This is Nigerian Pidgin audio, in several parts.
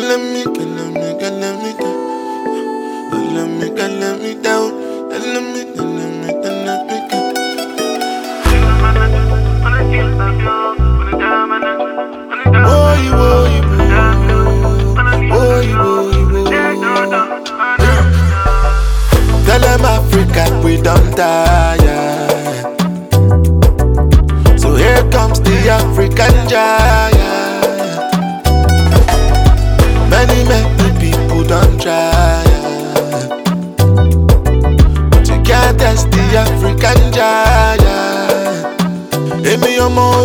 Tell them Africa we don't tire. So here comes the African giant. Many people don't try, but you can't test the African giant. Hey me on my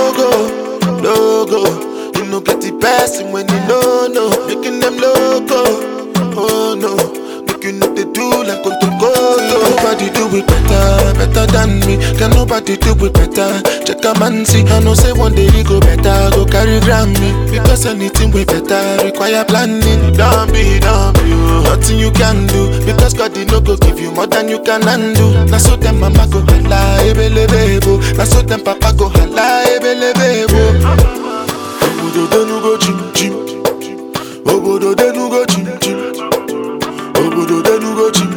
logo. You know get the person when you know, making them loco. Oh no, make you know they do like nobody do it better than me. Can nobody do it better? Check a man see, I know say one day he go better. Go carry Grammy, because anything way better require planning. Don't be nothing you can do, because God did not go give you more than you can undo. Now so them mama go hala, ebelebebo. Now so them papa go hala, ebelebebo. Obodo denu go chim. Obodo denu go chim. Obodo denu go chim.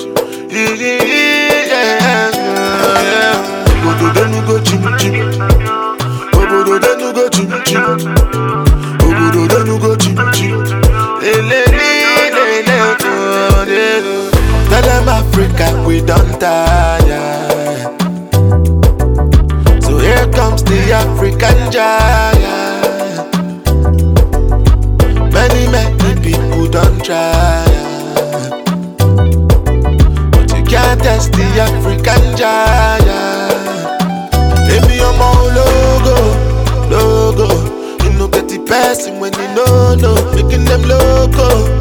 Obodo denu go chim. Obodo denu go chim. Obodo denu go chim. Tell them Africa we don't tire. So here comes the African giant. Many people don't try, but you can't test the African giant. Hey me on my logo. You know get the person when you know, making them loco.